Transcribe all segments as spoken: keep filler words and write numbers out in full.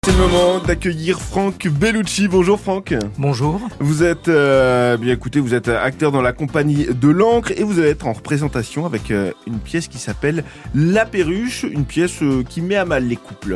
C'est le moment d'accueillir Franck Bellucci. Bonjour Franck. Bonjour. Vous êtes, euh, bien écoutez, vous êtes acteur dans la compagnie de l'Ancre et vous allez être en représentation avec euh, une pièce qui s'appelle La Perruche, une pièce euh, qui met à mal les couples.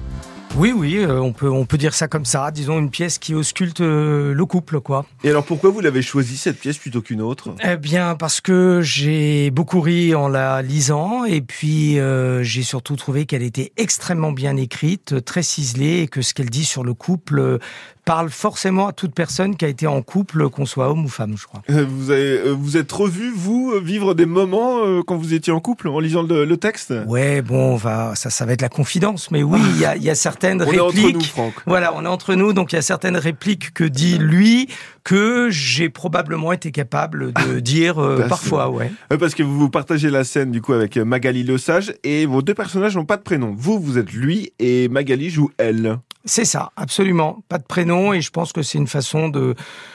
Oui, oui, euh, on peut, on peut dire ça comme ça. Disons une pièce qui ausculte euh, le couple, quoi. Et alors pourquoi vous l'avez choisi cette pièce plutôt qu'une autre ? Eh bien, parce que j'ai beaucoup ri en la lisant et puis euh, j'ai surtout trouvé qu'elle était extrêmement bien écrite, très ciselée et que ce qu'elle dit sur le couple euh, parle forcément à toute personne qui a été en couple, qu'on soit homme ou femme, je crois. Euh, vous avez, euh, vous êtes revu, vous, euh, vivre des moments euh, quand vous étiez en couple en lisant le, le texte ? Ouais, bon, on va, ça, ça va être la confidence, mais oui, il y a, il y a certaines on répliques. On est entre nous, Franck. Voilà, on est entre nous, donc il y a certaines répliques que dit lui que j'ai probablement été capable de dire euh, bah, parfois, ouais. Parce que vous partagez la scène du coup avec Magali Lesage et vos deux personnages n'ont pas de prénom. Vous, vous êtes lui et Magali joue elle. C'est ça, absolument. Pas de prénom et je pense que c'est une façon de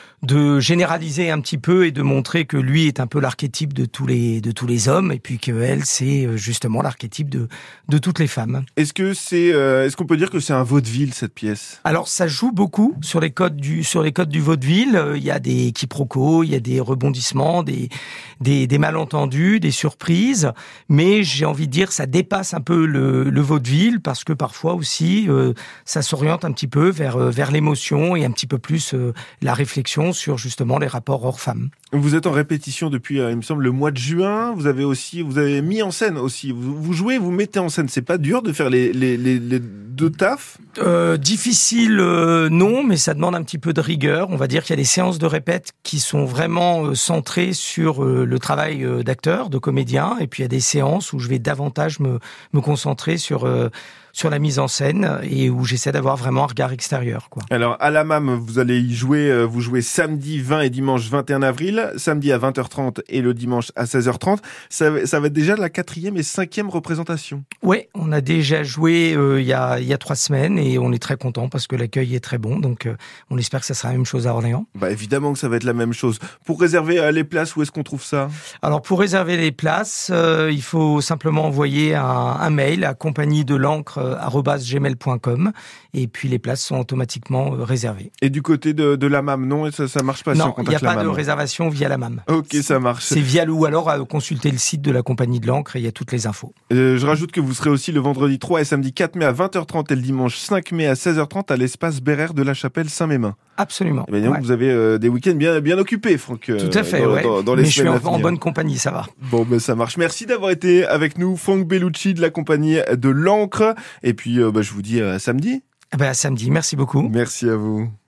de généraliser un petit peu et de montrer que lui est un peu l'archétype de tous les de tous les hommes et puis que elle c'est justement l'archétype de de toutes les femmes. Est-ce que c'est euh, est-ce qu'on peut dire que c'est un vaudeville cette pièce ? Alors ça joue beaucoup sur les codes du sur les codes du vaudeville, il y a des quiproquos, il y a des rebondissements, des des des malentendus, des surprises, mais j'ai envie de dire ça dépasse un peu le le vaudeville parce que parfois aussi euh, ça s'oriente un petit peu vers vers l'émotion et un petit peu plus euh, la réflexion sur justement les rapports hors-femmes. Vous êtes en répétition depuis, euh, il me semble, le mois de juin. Vous avez aussi, vous avez mis en scène aussi. Vous, vous jouez, vous mettez en scène. C'est pas dur de faire les les les, les deux tafs ? euh, Difficile, euh, non, mais ça demande un petit peu de rigueur. On va dire qu'il y a des séances de répète qui sont vraiment euh, centrées sur euh, le travail euh, d'acteur, de comédien, et puis il y a des séances où je vais davantage me me concentrer sur euh, sur la mise en scène et où j'essaie d'avoir vraiment un regard extérieur, quoi. Alors, à la M A M, vous allez y jouer, vous jouez samedi vingt et dimanche vingt et un avril, samedi à vingt heures trente et le dimanche à seize heures trente. Ça, ça va être déjà la quatrième et cinquième représentation. Oui, on a déjà joué euh, il y a il y a trois semaines et on est très content parce que l'accueil est très bon, donc euh, on espère que ça sera la même chose à Orléans. Bah évidemment que ça va être la même chose. Pour réserver euh, les places, où est-ce qu'on trouve ça ? Alors pour réserver les places, euh, il faut simplement envoyer un, un mail à compagnie de l'Ancre arobase gmail point com et puis les places sont automatiquement réservées. Et du côté de, de la M A M, non, ça, ça marche pas. Non, il n'y a pas de réservation via la M A M. Ok, ça marche. C'est via le ou alors à consulter le site de la compagnie de l'Ancre et il y a toutes les infos. Euh, je rajoute que vous serez aussi le vendredi trois et samedi quatre mai à vingt heures trente et le dimanche cinq mai à seize heures trente à l'espace Bérère de la Chapelle Saint-Mémin. Absolument. Et bien donc ouais. Vous avez euh, des week-ends bien bien occupés, Franck. Euh, Tout à fait. dans, ouais. dans, dans les Mais je suis en, en bonne bonne compagnie, ça va. Bon, ben ça marche. Merci d'avoir été avec nous, Franck Bellucci de la compagnie de l'Ancre. Et puis, euh, bah, je vous dis à samedi. Ben, à samedi. Merci beaucoup. Merci à vous.